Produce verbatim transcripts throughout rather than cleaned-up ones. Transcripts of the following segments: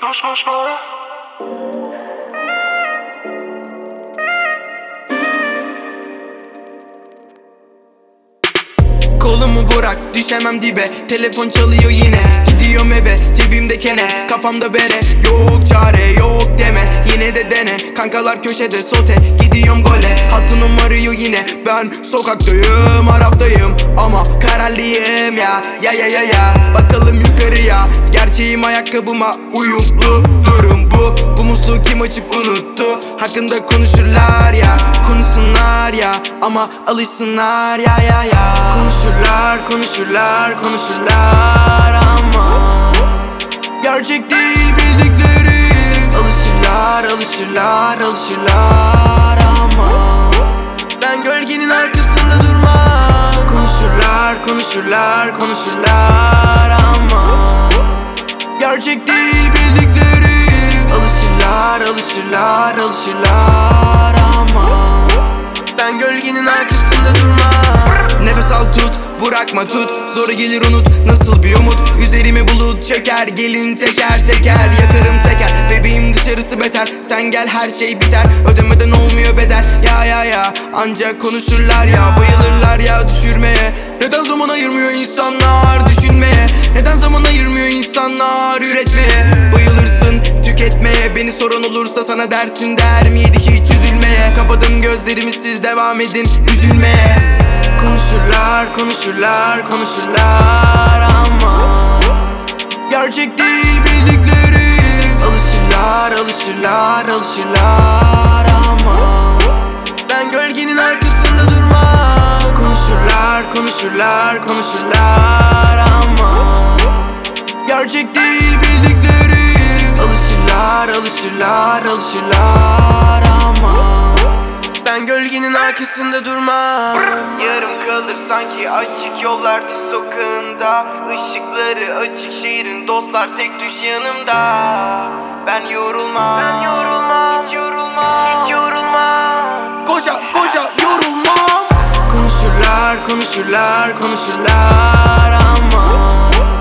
Kolumu bırak, düşemem dibe. Telefon çalıyor yine, gidiyorum eve. Cebimde kene, kafamda bere. Yok çare, yok deme, yine de dene. Kankalar köşede sote, gidiyorum gole. Hatunum arıyor yine, ben sokaktayım, araftayım. Ama kararlıyım ya, ya ya ya ya. Bakalım yukarıya, gerçeğim ayakkabıma uyumlu. Durum bu, bu musluğu kim açık unuttu. Hakkında konuşurlar ya, konuşsunlar ya. Ama alışsınlar ya ya ya. Konuşurlar, konuşurlar, konuşurlar ama gerçek değil bildikleri. Alışırlar, alışırlar, alışırlar ama ben gölgenin arkasında durmam. Konuşurlar, konuşurlar, konuşurlar ama gerçek değil bildikleri. Alışırlar, alışırlar, alışırlar ama ben gölgenin arkasında durmam. Nefes al tut, bırakma tut. Zoru gelir unut, nasıl bir umut. Üzerime bulut çöker, gelin teker teker. Yakarım teker, bebeğim dışarısı beter. Sen gel her şey biter, ödemeden olmuyor bedel. Ya ya ya, ancak konuşurlar ya. Bayılırlar ya düşürmeye. Neden zaman ayırmıyor insanlar düşünmeye? Neden zaman ayırmıyor insanlar üretmeye? Bayılırsın tüketmeye. Beni soran olursa sana dersin der miydi hiç üzülmeye? Kapadım gözlerimi, siz devam edin üzülmeye. Konuşurlar, konuşurlar, konuşurlar ama gerçek değil bildikleri. Alışırlar, alışırlar, alışırlar ama ben gölgenin arkasında durmam. Konuşurlar, konuşurlar, konuşurlar ama gerçek değil bildikleri. Alışırlar, alışırlar, alışırlar ama ben gölgenin arkasında durmam. Yarım kalır sanki açık yollar düz sokağında. Işıkları açık şehrin, dostlar tek düş yanımda. Ben yorulmam, ben yorulmam, hiç yorulmam, hiç yorulmam. Koşa koşa yorulmam. Konuşurlar, konuşurlar, konuşurlar ama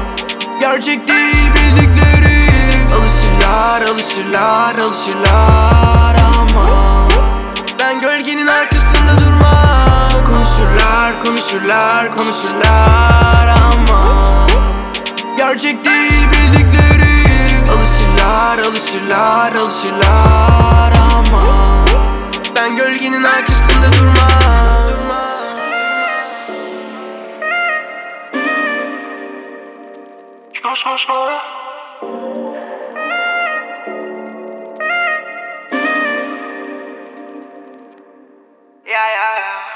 gerçek değil bildikleri. Alışırlar, alışırlar, alışırlar ama ben gölgenin arkasında durmam. Konuşurlar, konuşurlar, konuşurlar ama gerçek değil bildikleri. Alışırlar, alışırlar, alışırlar ama ben gölgenin arkasında durmam. Yeah, yeah, yeah.